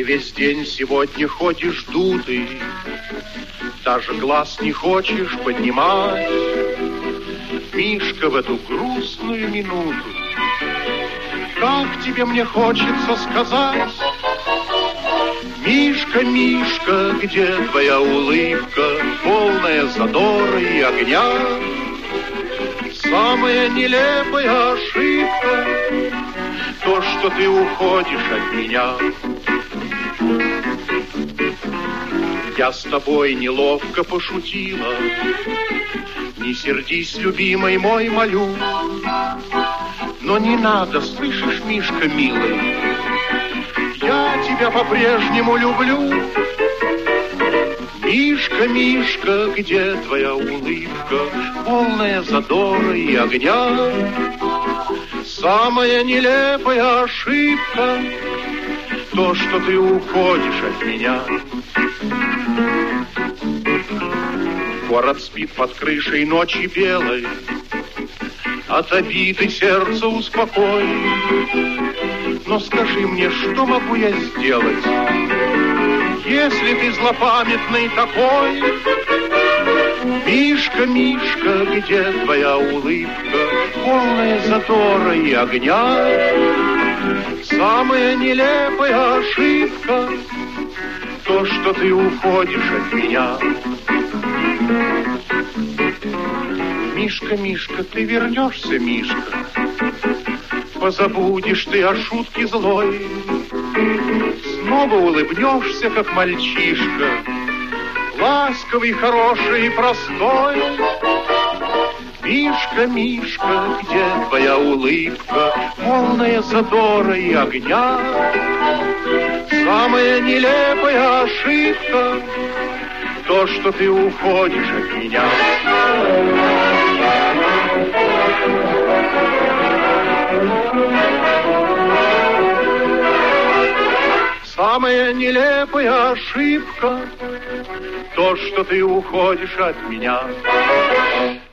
весь день сегодня ходишь дутый, даже глаз не хочешь поднимать. Мишка, в эту грустную минуту, как тебе мне хочется сказать: Мишка, Мишка, где твоя улыбка, полная задора и огня? Самая нелепая ошибка — то, что ты уходишь от меня. Я с тобой неловко пошутила, не сердись, любимый мой, молю. Но не надо, слышишь, Мишка, милый, я тебя по-прежнему люблю. Мишка, Мишка, где твоя улыбка, полная задора и огня? Самая нелепая ошибка — то, что ты уходишь от меня. Город спит под крышей ночи белой, от обиды сердце успокой. Но скажи мне, что могу я сделать, если ты злопамятный такой? Мишка, Мишка, где твоя улыбка, полная задора и огня? Самая нелепая ошибка — то, что ты уходишь от меня. Мишка, Мишка, ты вернешься, Мишка, позабудешь ты о шутке злой, снова улыбнешься, как мальчишка, ласковый, хороший и простой. Мишка, Мишка, где твоя улыбка, полная задора и огня? Самая нелепая ошибка — то, что ты уходишь от меня. Самая нелепая ошибка — то, что ты уходишь от меня.